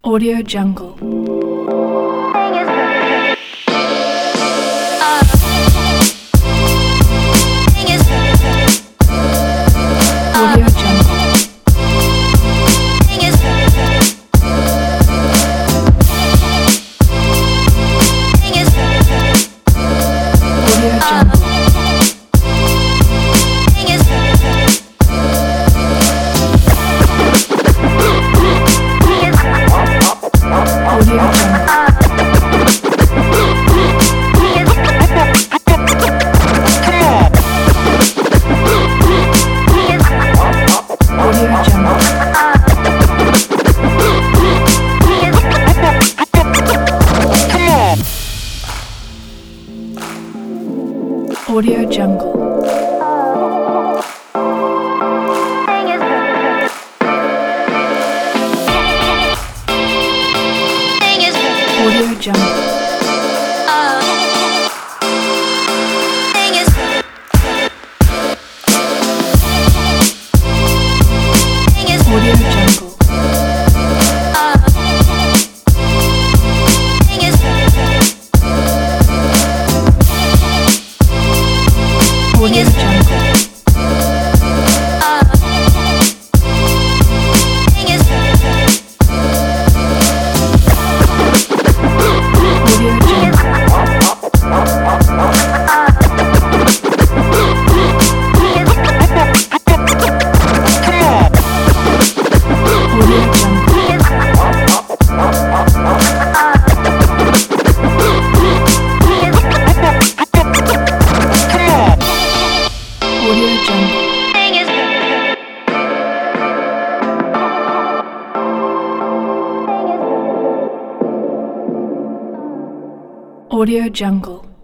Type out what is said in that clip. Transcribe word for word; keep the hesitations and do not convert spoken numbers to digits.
Audio Jungle. Audio Jungle. Audio Jungle. Audio Jungle. Audio Jungle. Audio Jungle. Audio Jungle. Audio Jungle. Audio Jungle. Audio Jungle. Audio Jungle. Audio Jungle. Audio Jungle.